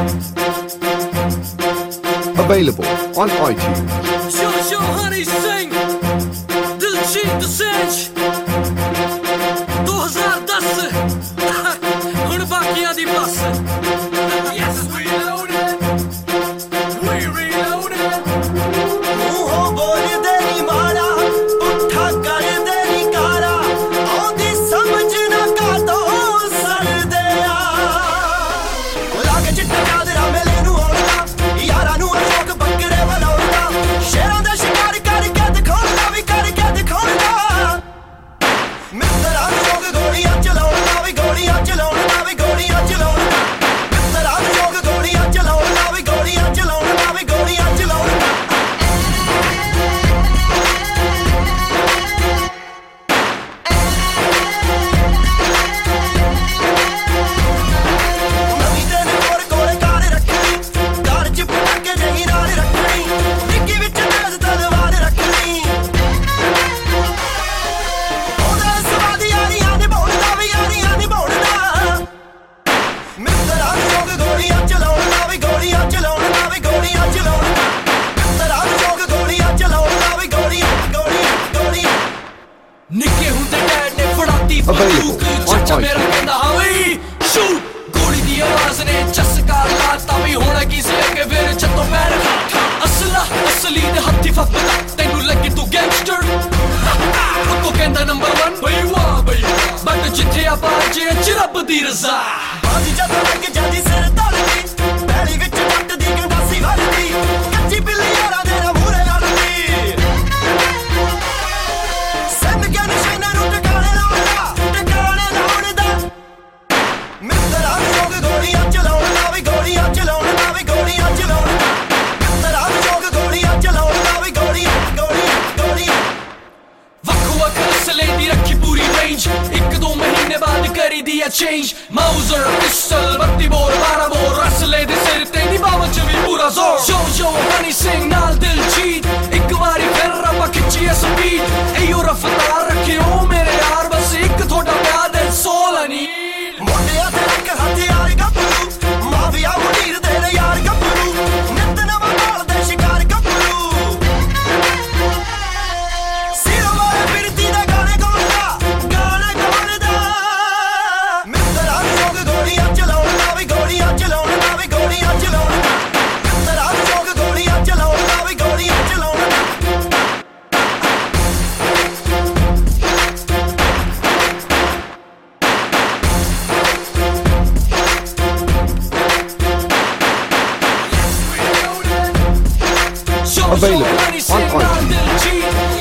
Available on iTunes. Show honey sing Diljit Dosanjh 2010 ਹੁਣ ਬਾਕੀਆਂ ਦੀ ਬੱਸ Yes we loaded We reloaded ਮੂੰਹੋਂ ਬੋਲਦੇ ਨੀ ਮਾੜਾ ਪੁੱਠਾ ਕਰਦੇ ਨੀ ਕਾਰਾ ਆਉਂਦੀ ਸਮਝ ਨਾ ਕਾਤੋਂ ਸੜਦੇ ਆ ਲਾਗੇ ਚਿੱਟਾ ਚਾਦਰਾ ਮੇਲੇ ਨੂੰ ਆਉਣਾ ਯਾਰਾਂ ਨੂੰ ਅਸ਼ੋਕ ਬੱਕਰੇ ਬਣਾਉਣਾ ਸ਼ੇਰਾਂ ਦਾ ਸ਼ਿਕਾਰ ਕਰਕੇ ਦਿਖਾਉਣਾ ਵੀ ਕਰਕੇ ਦਿਖਾਉਣਾ ਮਿੱਤਰਾਂ ਲੋਕ ਗੋਲੀਆਂ ਚਲਾਉਣਾ ਵੀ ਗੋਲੀਆਂ ਚਲਾਉਣਾ ਵੀ ਗੋਲੀਆਂ ਚਲਾਉਣਾ ਮਿੱਤਰਾਂ ਲੋਕ ਗੋਲੀਆਂ ਚਲਾਉਣਾ ਵੀ ਗੋਲੀਆਂ ਚਲਾਉਣਾ ਵੀ ਗੋਲੀਆਂ ਚਲਾਉਣਾ ਨਵੀਂ ਦਿਨ ਕੋਲ ਕੋਲੇ ਕਾਰ ਰੱਖਣੀ ਕਾਰ ਚ ਪਟਾਕੇ ਨਹੀਂ ਨਾਲ ਰੱਖਣੀ ਡਿੱਗੀ ਵਿੱਚ ਤੇਜ਼ ਤਲਵਾਰ ਰੱਖਣੀ ਉਹਦਾ ਸਵਾਦ ਯਾਰੀਆਂ ਨਿਭਾਉਣਾ ਵੀ ਯਾਰੀਆਂ ਨਿਭਾਉਣਾ ਮਿੱਤਰਾਂ ਲੋਕ ਗੋਲੀਆਂ ਚਲਾਉਣਾ ਵੀ ਗੋਲੀਆਂ ਚਲਾਉਣਾ ਵੀ ਗੋਲੀਆਂ ਚਲਾਉਣਾ ਮਿੱਤਰਾਂ ਲੋਕ ਗੋਲੀਆਂ ਚਲਾਉਣਾ ਵੀ ਗੋਲੀਆਂ ਗੋਲੀਆਂ ਗੋਲੀਆਂ ਨਿੱਕੇ ਹੁੰਦੇ ਡੈਡ ਨੇ ਫੜਾਤੀ ਬੰਦੂਕ ਚਾਚਾ ਮੇਰਾ ਕਹਿੰਦਾ ਹਾਂ ਵੀ ਸ਼ੂਟ ਗੋਲੀ ਦੀ ਆਵਾਜ਼ ਨੇ ਚਸਕਾ ਲਾਤਾ ਵੀ ਹੋਣਾ ਕੀ ਸੀ ਅੱਗੇ ਫਿਰ ਚੱਤੋਂ ਪੈਰ ਅਸਲਾ ਅਸਲੀ ਦੇ ਹੱਥੀ ਫੱਪਦਾ ਤੈਨੂੰ ਲੱਗੇ ਤੂੰ ਗੈਂਗਸਟਰ ਉਹ ਕਹਿੰਦਾ ਨੰਬਰ 1 ਬਈ ਵਾਹ ਬਈ ਬਟ ਜਿੱਥੇ ਆਪਾਂ ਜੇ ਰੱਬ ਦੀ ਰਜ਼ਾ ਬਾਜੀ ਜਦੋਂ ਲੱਗ ਜਾਂਦੀ ਸਿਰ ਧੜਦੀ ਪੈਲੀ ਵਿੱਚ ਵੱਟ ਦੀ ਗੰਡਾਸੀ ਵਰਦੀ ਕੱਚੀ ਬਿੱਲੀ ਯਾਰਾਂ ਦੇ ਨਾਲ ਮੂਹਰੇ ਲੜਦੀ ਸੈਨ ਗਿਆ ਨਿਸ਼ਾਨਾਂ ਨੂੰ ਟਿਕਾਣੇ ਲਾਉਣਾ ਮਿੱਤਰਾਂ ਲੋਕ ਗੋਲੀਆਂ ਚਲਾਉਣਾ ਵੀ ਗੋਲੀਆਂ ਚਲਾਉਣਾ ਵੀ ਗੋਲੀਆਂ ਚਲਾਉਣਾ ਮਿੱਤਰਾਂ ਲੋਕ ਗੋਲੀਆਂ ਚਲਾਉਣਾ ਵੀ ਗੋਲੀਆਂ ਗੋਲੀਆਂ ਗੋਲੀਆਂ ਵੱਖੋ ਵੱਖ ਅਸਲੇ ਦੀ ਰੱਖੀ ਪੂਰੀ ਰੇਂਜ 1-2 ਮਹੀਨੇ ਬਾਅਦ ਕਰੀ ਦੀ ਆ change Mauser pistol 32 bore 12 bore ਅਸਲੇ ਦੇ ਸਿਰ ਤੇ ਨਿਭਾਉਣ ਚ ਵੀ ਪੂਰਾ ਜ਼ੋਰ ਜੋ ਹਨੀ ਸਿੰਘ ਨਾਲ ਦਿਲਜੀਤ ਇੱਕ ਵਾਰੀ ਫਿਰ ਆਪਾਂ ਖਿੱਚੀ ਸਪੀਡ ਏਯੋ ਰਫਤਾਰ ਰੱਖਿਓ ਮੇਰੇ ਯਾਰ ਬਸ ਇੱਕ ਤੁਹਾਡਾ ਪਿਆਰ ਦੇ ਸੋਲ ਅਨੀ ਮੋਢਿਆਂ ਤੇ ਰੱਖ ਹਥਿਆਰ ਗੱਭਰੂ ਮਾਫੀਆ ਮੁੰਡੀਰ ਦੇ ਨੇ ਯਾਰ ਗੱਭਰੂ ਨਿੱਤ ਨਵਾਂ ਭਾਲਦੇ ਸ਼ਿਕਾਰ ਗੱਭਰੂ ਸਿਰੋਂ ਵਾਲੇ ਫਿਰਦੀ ਦੇ ਗਾਣੇ ਗਾਉਂਦਾ ਮਿੱਤਰਾਂ ਲੋਕ ਗੋਲੀਆਂ ਚਲਾਉਣਾ ਵੀ ਗੋਲੀਆਂ ਚਲਾਉਣਾ ਵੀ ਗੋਲੀਆਂ ਚਲਾਉਣਾ ਮਿੱਤਰਾਂ ਲੋਕ ਗੋਲੀਆਂ ਚਲਾਉਣਾ ਵੀ ਗੋਲੀਆਂ ਚਲਾਉਣਾ Available on iTunes.